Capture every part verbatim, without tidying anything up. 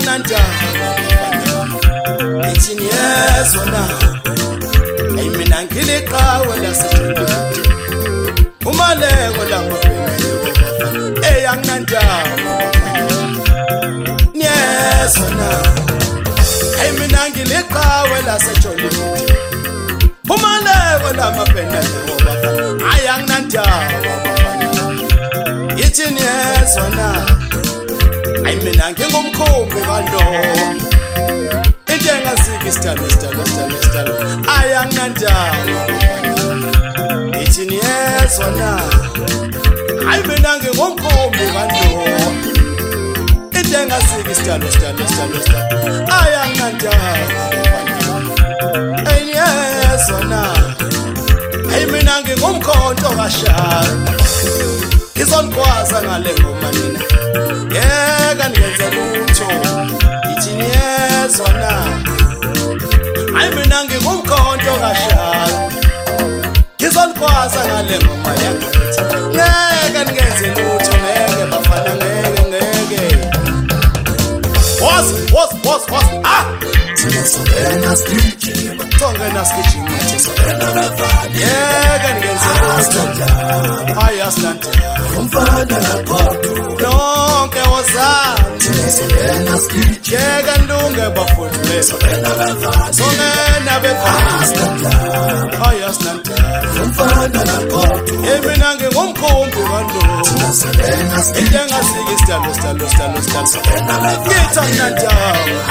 ayanginandaba ithini yezona hey mina ngiliqhawe lasejulini umaleko lamabheke hey ayanginandaba yezona hey mina ngiliqhawe lasejulini umaleko lamabheke ayanginandaba ithini yezona ay mina ngingumkhumbi kalo into engasiki stalo stalo stalo stalo ayanginandaba ithini yezona ay mina ngingumkhumbi kalo into engasiki stalo stalo stalo stalo ayanginandaba ay yezona ay mina ngingumkhonto kashaka izongikwaza ngale ngoma mina yeka niyenze lutho ithini yezona ay mina ngingumkhonto kashaka izongikwaza ngale ngoma yakithi yeka niyenze lutho ngeke bafana ngeke ngeke was was was was ah Singena skijima Songena skijima Singena bavali yeka niyenze lutho ayasnante umfana nakodu nonke wozanti Singena skijima yeka ndunge bafundile Singena bavali songena bekhaya ayasnante umfana nakodu emina ngingumkhumbi kando Singena skijima ingasiki stalo stalo stalo stalo Singena bavali ngithandaba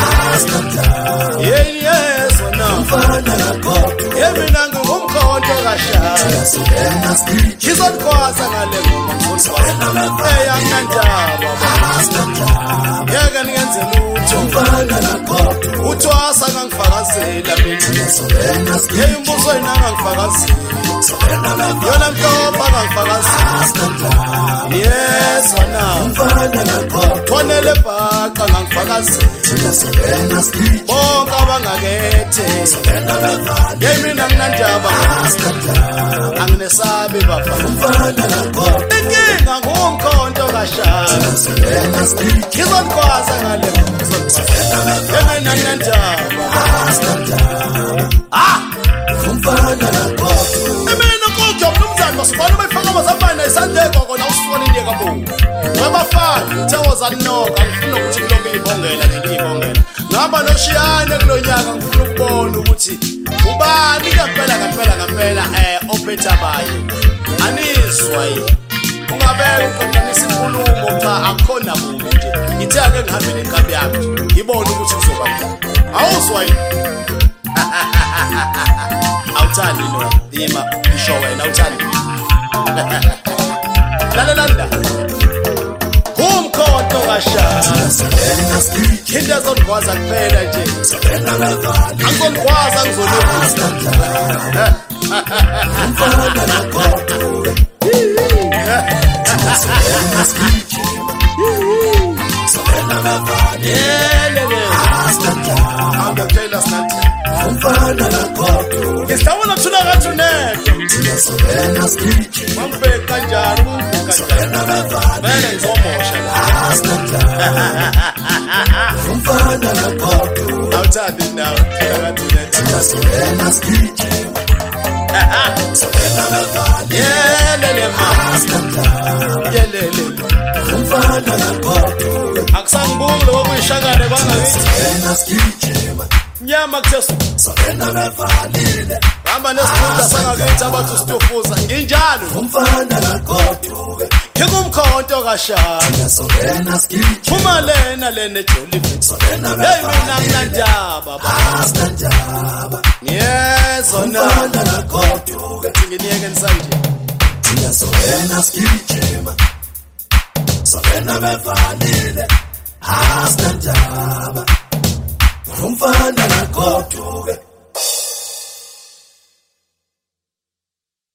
yeah yes wona umfana nakodu emina ngingumkhonto kashaka Singena skijima izokwaza ngale ngoma Singena bavali eyanandaba yeka niyenze lutho umfana nakodu uthwasa ngangifakazela mina Singena skijima yeyimbuso yena ngangifakazela Singena bavali yona mhlopha ngangifakazela yes wona umfana nakodu thonele bhaqa ngangifakazela Singena skijima bonke abangakethe Singena bavali yeyi mina nginandaba anginesabi bafana umfana nakodu inkinga ngumkhonto kashaka Singena skijima ngizokwaza ngale yemina nginandaba ah umfana nakodu emina kodwa umnumzane wasibona bayifaka amazambane isandeko kona usifona indeka bo wabafana thewoza noka ngifuna ukuthi kuloko ibongela ngiyibongela ngaba noshiyane kulonyaka ngifuna ukubona ukuthi ubani kaphela kaphela kaphela eh ophetha bayi anizwa yini ungabeka uqonqanisa inkulumo cha akukhona bubi nje ngithe ake ngihambe nenkabi yami ngibone ukuthi kuzoba njani awuzwa yini awuthandi lo ima isho wena awuthandi lalalanda umkhonto kashaka Singena skijima into ezongikwaza kuphela nje Singena bavali angizongikwaza ngizolokhu umfana nakodu Singena skijima Singena bavali yelele angakutshela sinati umfana nakodu ngisawona thula kathi uneto Singena skijima mambheka kanjani umvuka Singena bavali vele ngizomosha la umfana nakodu awuthandi nawe thula kathi uneto Singena skijima Singena bavali yelele ma yelele umfana nakodu akusangibuki lokho kuyishakane bangakithi Singena skijima nyama kuthesu Singena bavali hamba nesifunda sangakithi abathi usitofuza nginjalo umfana nakodu ngingumkhonto kashaka Singena skijima uma lena lena ejolivini Singena hey bavali mina nginandaba Asnandaba yezona umfana nakodu ngiyeke nisanje Singena skijima Singena bavali Asnandaba umfana nakodu